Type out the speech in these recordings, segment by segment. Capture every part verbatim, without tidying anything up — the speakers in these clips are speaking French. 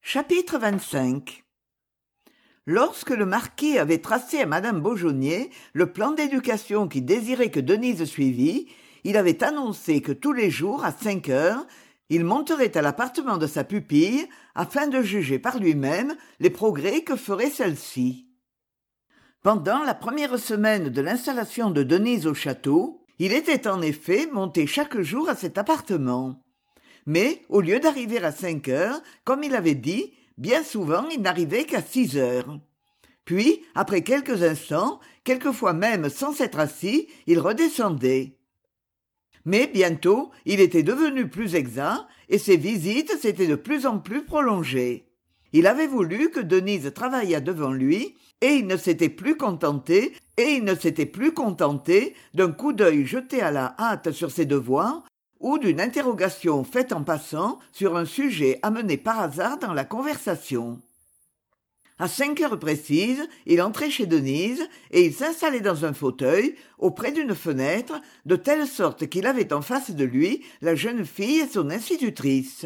Chapitre vingt-cinq. Lorsque le marquis avait tracé à madame Beaujonnier le plan d'éducation qu'il désirait que Denise suivît, il avait annoncé que tous les jours, à cinq heures, il monterait à l'appartement de sa pupille afin de juger par lui-même les progrès que ferait celle-ci. Pendant la première semaine de l'installation de Denise au château, il était en effet monté chaque jour à cet appartement. Mais, au lieu d'arriver à cinq heures, comme il avait dit, bien souvent il n'arrivait qu'à six heures. Puis, après quelques instants, quelquefois même sans s'être assis, il redescendait. Mais bientôt, il était devenu plus exact, et ses visites s'étaient de plus en plus prolongées. Il avait voulu que Denise travaillât devant lui, et il ne s'était plus contenté, et il ne s'était plus contenté d'un coup d'œil jeté à la hâte sur ses devoirs, ou d'une interrogation faite en passant sur un sujet amené par hasard dans la conversation. À cinq heures précises, il entrait chez Denise et il s'installait dans un fauteuil auprès d'une fenêtre, de telle sorte qu'il avait en face de lui la jeune fille et son institutrice.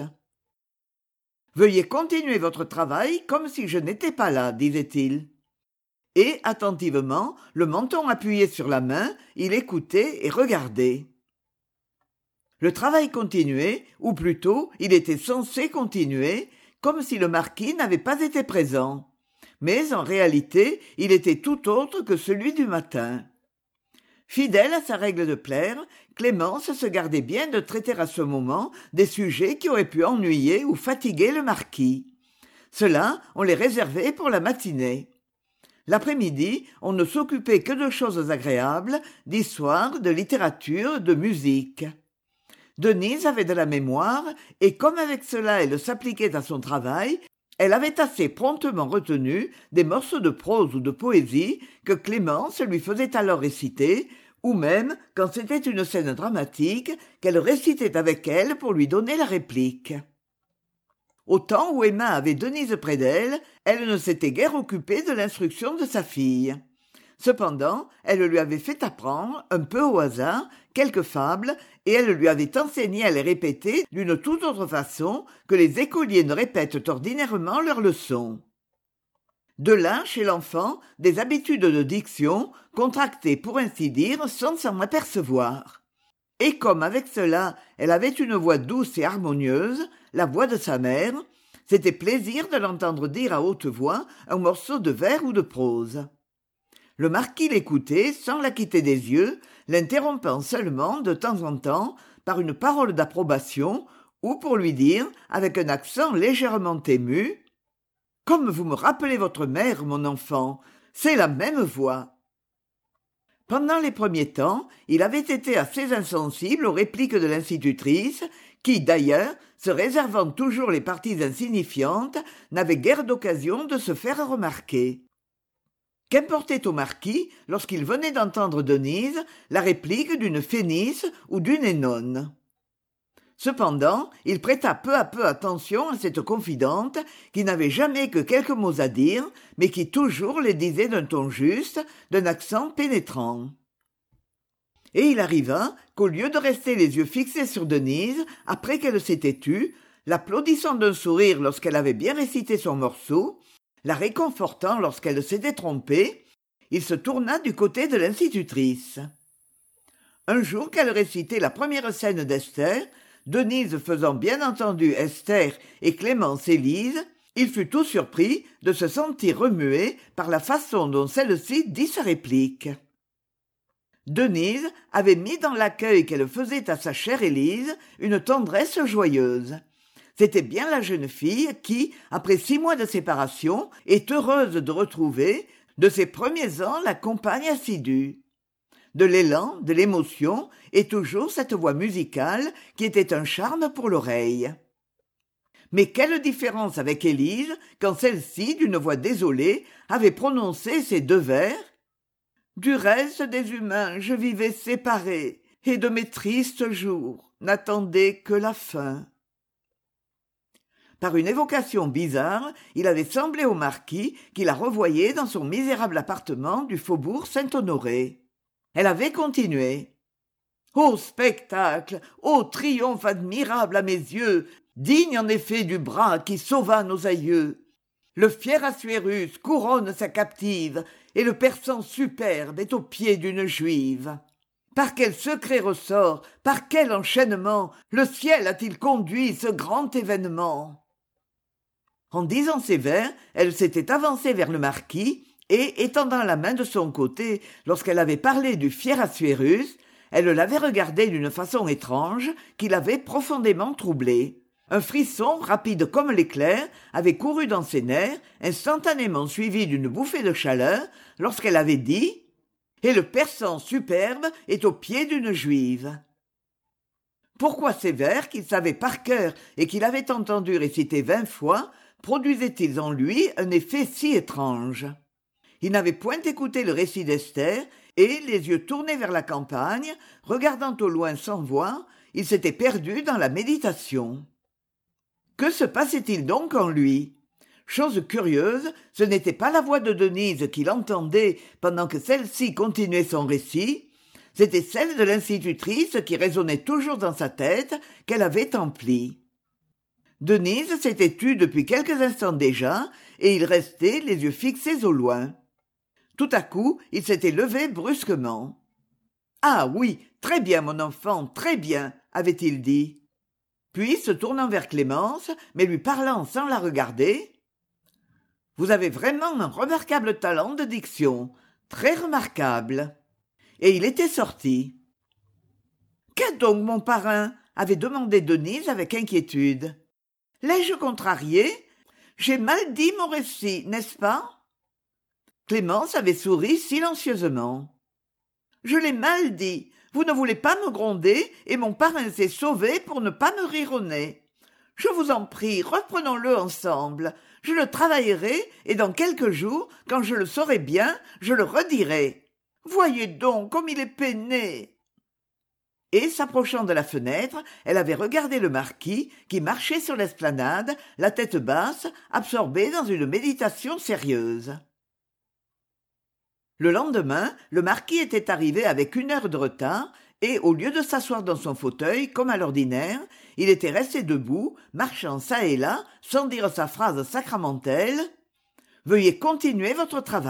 « Veuillez continuer votre travail comme si je n'étais pas là, disait-il. Et, attentivement, le menton appuyé sur la main, il écoutait et regardait. Le travail continuait, ou plutôt, il était censé continuer, comme si le marquis n'avait pas été présent. Mais en réalité, il était tout autre que celui du matin. Fidèle à sa règle de plaire, Clémence se gardait bien de traiter à ce moment des sujets qui auraient pu ennuyer ou fatiguer le marquis. Cela, on les réservait pour la matinée. L'après-midi, on ne s'occupait que de choses agréables, d'histoire, de littérature, de musique. Denise avait de la mémoire, et comme avec cela elle s'appliquait à son travail, elle avait assez promptement retenu des morceaux de prose ou de poésie que Clémence lui faisait alors réciter, ou même, quand c'était une scène dramatique, qu'elle récitait avec elle pour lui donner la réplique. Au temps où Emma avait Denise près d'elle, elle ne s'était guère occupée de l'instruction de sa fille. Cependant, elle lui avait fait apprendre, un peu au hasard, quelques fables, et elle lui avait enseigné à les répéter d'une toute autre façon que les écoliers ne répètent ordinairement leurs leçons. De là, chez l'enfant, des habitudes de diction, contractées pour ainsi dire sans s'en apercevoir. Et comme avec cela, elle avait une voix douce et harmonieuse, la voix de sa mère, c'était plaisir de l'entendre dire à haute voix un morceau de vers ou de prose. Le marquis l'écoutait sans la quitter des yeux, l'interrompant seulement de temps en temps par une parole d'approbation ou pour lui dire, avec un accent légèrement ému, « Comme vous me rappelez votre mère, mon enfant, c'est la même voix. » Pendant les premiers temps, il avait été assez insensible aux répliques de l'institutrice, qui, d'ailleurs, se réservant toujours les parties insignifiantes, n'avait guère d'occasion de se faire remarquer. Qu'importait au marquis, lorsqu'il venait d'entendre Denise, la réplique d'une Phénice ou d'une Énone. Cependant, il prêta peu à peu attention à cette confidente qui n'avait jamais que quelques mots à dire, mais qui toujours les disait d'un ton juste, d'un accent pénétrant. Et il arriva qu'au lieu de rester les yeux fixés sur Denise, après qu'elle s'était tue, l'applaudissant d'un sourire lorsqu'elle avait bien récité son morceau, la réconfortant lorsqu'elle s'était trompée, il se tourna du côté de l'institutrice. Un jour qu'elle récitait la première scène d'Esther, Denise faisant bien entendu Esther et Clémence Élise, il fut tout surpris de se sentir remué par la façon dont celle-ci dit sa réplique. Denise avait mis dans l'accueil qu'elle faisait à sa chère Élise une tendresse joyeuse. C'était bien la jeune fille qui, après six mois de séparation, est heureuse de retrouver, de ses premiers ans, la compagne assidue. De l'élan, de l'émotion, et toujours cette voix musicale qui était un charme pour l'oreille. Mais quelle différence avec Élise quand celle-ci, d'une voix désolée, avait prononcé ces deux vers « Du reste des humains je vivais séparée, et de mes tristes jours n'attendais que la fin. » Par une évocation bizarre, il avait semblé au marquis qu'il la revoyait dans son misérable appartement du faubourg Saint-Honoré. Elle avait continué. « Ô spectacle, ô triomphe admirable à mes yeux, Digne en effet du bras qui sauva nos aïeux. Le fier Assuérus couronne sa captive, et le persan superbe est aux pieds d'une juive. Par quel secret ressort, par quel enchaînement, le ciel a-t-il conduit ce grand événement? En disant ces vers, elle s'était avancée vers le marquis, et, étendant la main de son côté, lorsqu'elle avait parlé du fier Assuérus, elle l'avait regardé d'une façon étrange qui l'avait profondément troublé. Un frisson, rapide comme l'éclair, avait couru dans ses nerfs, instantanément suivi d'une bouffée de chaleur, lorsqu'elle avait dit « Et le persan superbe est aux pieds d'une juive ». Pourquoi ces vers, qu'il savait par cœur et qu'il avait entendu réciter vingt fois, produisaient-ils en lui un effet si étrange? Il n'avait point écouté le récit d'Esther, et, les yeux tournés vers la campagne, regardant au loin sans voir, il s'était perdu dans la méditation. Que se passait-il donc en lui? Chose curieuse, ce n'était pas la voix de Denise qu'il entendait pendant que celle-ci continuait son récit, c'était celle de l'institutrice qui résonnait toujours dans sa tête, qu'elle avait emplie. Denise s'était tue depuis quelques instants déjà, et il restait les yeux fixés au loin. Tout à coup, il s'était levé brusquement. « Ah oui, très bien, mon enfant, très bien, » avait-il dit. Puis, se tournant vers Clémence, mais lui parlant sans la regarder, « Vous avez vraiment un remarquable talent de diction, très remarquable. » Et il était sorti. « Qu'a donc mon parrain ?» avait demandé Denise avec inquiétude. « L'ai-je contrarié? J'ai mal dit mon récit, n'est-ce pas ?» Clémence avait souri silencieusement. « Je l'ai mal dit. Vous ne voulez pas me gronder, et mon parrain s'est sauvé pour ne pas me rire au nez. Je vous en prie, reprenons-le ensemble. Je le travaillerai, et dans quelques jours, quand je le saurai bien, je le redirai. Voyez donc comme il est peiné. » Et, s'approchant de la fenêtre, elle avait regardé le marquis, qui marchait sur l'esplanade, la tête basse, absorbé dans une méditation sérieuse. Le lendemain, le marquis était arrivé avec une heure de retard, et, au lieu de s'asseoir dans son fauteuil, comme à l'ordinaire, il était resté debout, marchant çà et là, sans dire sa phrase sacramentelle « Veuillez continuer votre travail ».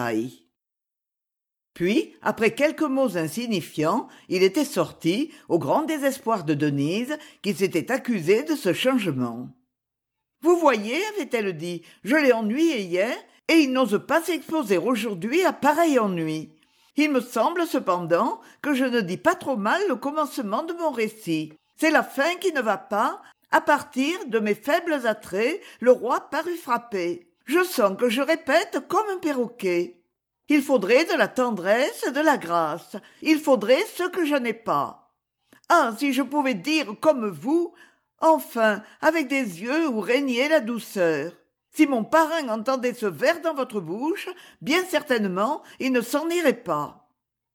Puis, après quelques mots insignifiants, il était sorti, au grand désespoir de Denise, qui s'était accusée de ce changement. « Vous voyez, avait-elle dit, je l'ai ennuyé hier, et il n'ose pas s'exposer aujourd'hui à pareil ennui. Il me semble cependant que je ne dis pas trop mal le commencement de mon récit. C'est la fin qui ne va pas. À partir de mes faibles attraits, le roi parut frappé. Je sens que je répète comme un perroquet. Il faudrait de la tendresse et de la grâce. Il faudrait ce que je n'ai pas. Ah, si je pouvais dire comme vous, enfin, avec des yeux où régnait la douceur. Si mon parrain entendait ce vers dans votre bouche, bien certainement, il ne s'en irait pas. »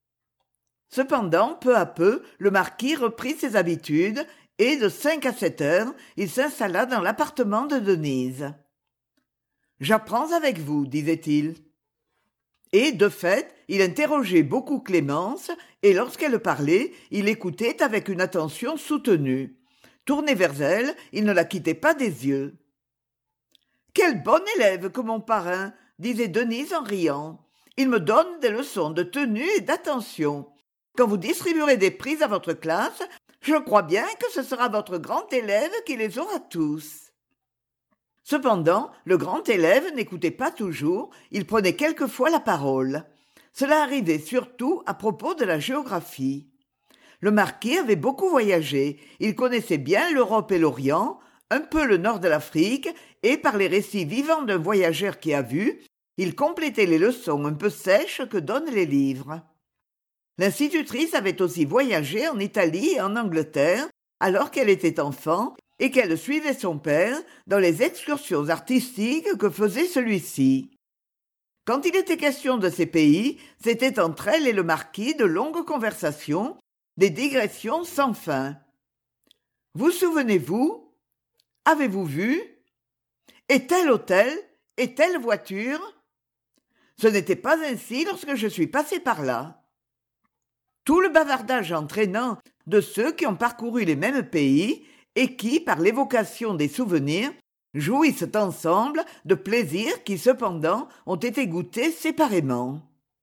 Cependant, peu à peu, le marquis reprit ses habitudes, et de cinq à sept heures, il s'installa dans l'appartement de Denise. « J'apprends avec vous, disait-il. » Et, de fait, il interrogeait beaucoup Clémence, et lorsqu'elle parlait, il écoutait avec une attention soutenue. Tourné vers elle, il ne la quittait pas des yeux. « Quel bon élève que mon parrain !» disait Denise en riant. « Il me donne des leçons de tenue et d'attention. Quand vous distribuerez des prix à votre classe, je crois bien que ce sera votre grand élève qui les aura tous. » Cependant, le grand élève n'écoutait pas toujours, il prenait quelquefois la parole. Cela arrivait surtout à propos de la géographie. Le marquis avait beaucoup voyagé, il connaissait bien l'Europe et l'Orient, un peu le nord de l'Afrique, et par les récits vivants d'un voyageur qui a vu, il complétait les leçons un peu sèches que donnent les livres. L'institutrice avait aussi voyagé en Italie et en Angleterre, alors qu'elle était enfant, et qu'elle suivait son père dans les excursions artistiques que faisait celui-ci. Quand il était question de ces pays, c'était entre elle et le marquis de longues conversations, des digressions sans fin. « Vous souvenez-vous ? Avez-vous vu ? Et tel hôtel ? Et telle voiture ? Ce n'était pas ainsi lorsque je suis passé par là. » Tout le bavardage entraînant de ceux qui ont parcouru les mêmes pays et qui, par l'évocation des souvenirs, jouissent ensemble de plaisirs qui cependant ont été goûtés séparément.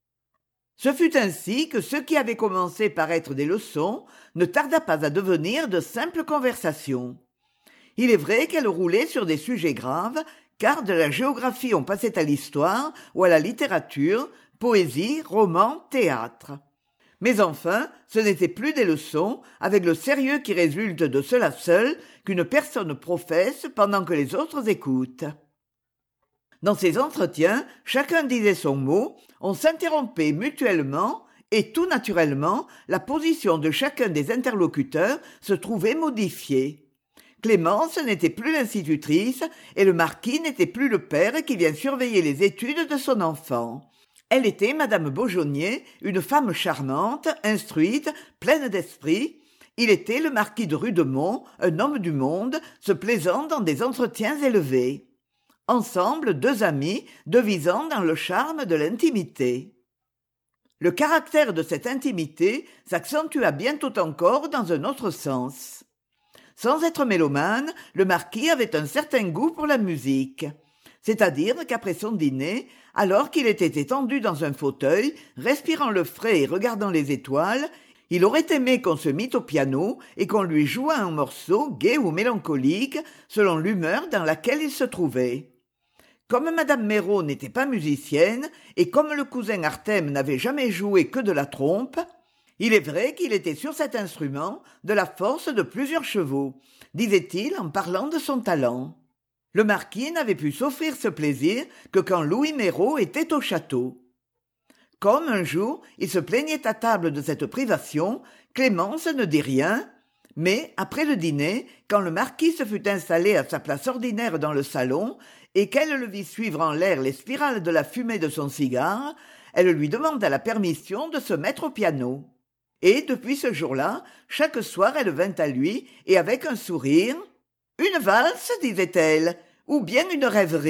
Ce fut ainsi que ce qui avait commencé par être des leçons ne tarda pas à devenir de simples conversations. Il est vrai qu'elles roulaient sur des sujets graves, car de la géographie on passait à l'histoire ou à la littérature, poésie, roman, théâtre. Mais enfin, ce n'était plus des leçons, avec le sérieux qui résulte de cela seul, qu'une personne professe pendant que les autres écoutent. Dans ces entretiens, chacun disait son mot, on s'interrompait mutuellement, et tout naturellement, la position de chacun des interlocuteurs se trouvait modifiée. Clémence n'était plus l'institutrice, et le marquis n'était plus le père qui vient surveiller les études de son enfant. Elle était madame Beaujonnier, une femme charmante, instruite, pleine d'esprit. Il était le marquis de Rudemont, un homme du monde, se plaisant dans des entretiens élevés. Ensemble, deux amis, devisant dans le charme de l'intimité. Le caractère de cette intimité s'accentua bientôt encore dans un autre sens. Sans être mélomane, le marquis avait un certain goût pour la musique. C'est-à-dire qu'après son dîner, alors qu'il était étendu dans un fauteuil, respirant le frais et regardant les étoiles, il aurait aimé qu'on se mît au piano et qu'on lui jouât un morceau gai ou mélancolique, selon l'humeur dans laquelle il se trouvait. Comme madame Méraud n'était pas musicienne, et comme le cousin Artem n'avait jamais joué que de la trompe, il est vrai qu'il était sur cet instrument de la force de plusieurs chevaux, disait-il en parlant de son talent. Le marquis n'avait pu s'offrir ce plaisir que quand Louis Méraud était au château. Comme un jour il se plaignait à table de cette privation, Clémence ne dit rien, mais après le dîner, quand le marquis se fut installé à sa place ordinaire dans le salon et qu'elle le vit suivre en l'air les spirales de la fumée de son cigare, elle lui demanda la permission de se mettre au piano. Et depuis ce jour-là, chaque soir elle vint à lui et avec un sourire « Une valse, disait-elle, ou bien une rêverie ?»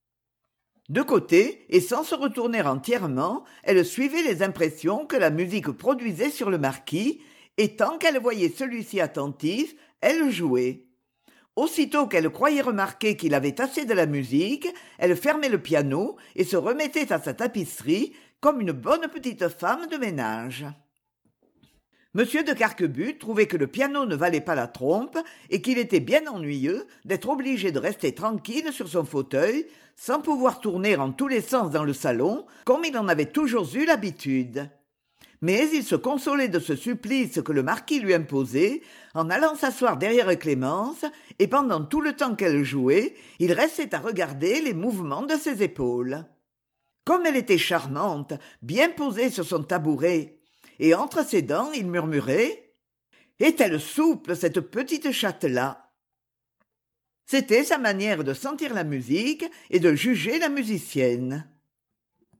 De côté, et sans se retourner entièrement, elle suivait les impressions que la musique produisait sur le marquis, et tant qu'elle voyait celui-ci attentif, elle jouait. Aussitôt qu'elle croyait remarquer qu'il avait assez de la musique, elle fermait le piano et se remettait à sa tapisserie comme une bonne petite femme de ménage. Monsieur de Carquebut trouvait que le piano ne valait pas la trompe et qu'il était bien ennuyeux d'être obligé de rester tranquille sur son fauteuil sans pouvoir tourner en tous les sens dans le salon comme il en avait toujours eu l'habitude. Mais il se consolait de ce supplice que le marquis lui imposait en allant s'asseoir derrière Clémence et pendant tout le temps qu'elle jouait, il restait à regarder les mouvements de ses épaules. Comme elle était charmante, bien posée sur son tabouret, et entre ses dents, il murmurait « Est-elle souple, cette petite chatte-là ?» C'était sa manière de sentir la musique et de juger la musicienne.